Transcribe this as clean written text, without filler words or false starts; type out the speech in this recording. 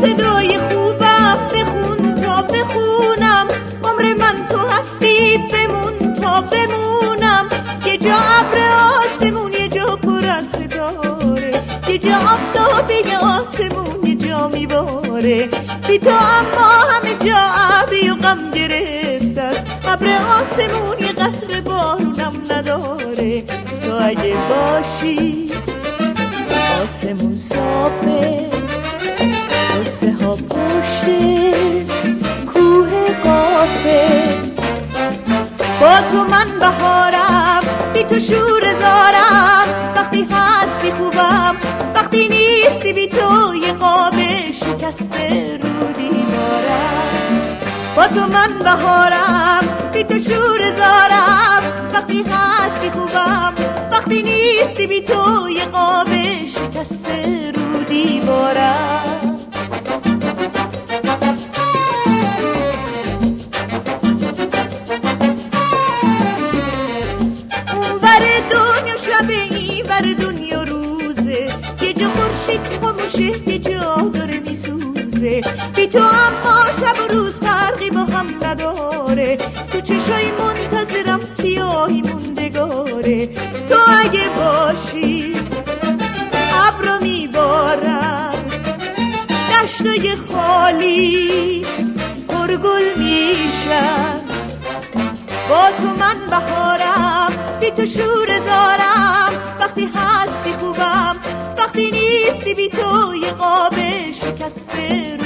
صدای خوبم بخون تا بخونم، عمر من تو هستی بمون تا بمونم. یه جا ابر آسمون یه جا پر از ستاره، یه جا آفتاب یه آسمون یه جا میباره. بی تو اما همه جا ابری و غم گرفته است، ابر آسمون یه قطره بارونم نداره. تو اگه باشی آسمون صافه، قصه ها پشت کوه قافه. با تو من بهارم، بی تو شور زارم. وقتی هستی خوبم، وقتی نیستی بی تو یه قاب شکسته رو دیوارم. با تو من بهارم، بی تو شور زارم. وقتی هستی خوبم، وقتی نیستی بی تو یه قاب شکسته رو دیوارم. اونور دنیا شبه اینور دنیا روزه، یه جا خورشید خاموشه یه جا داره میسوزه. بی تو اما شب و روز فرقی با هم نداره، تو چشای منتظرم سیاهی موندگاره. تو اگه باشی ابرو میبارم، دشتای خالی پرگل میشن. با تو من بهارم، بی تو شور زارم. وقتی هستی خوبم، وقتی نیستی بی تو یه قاب شکسته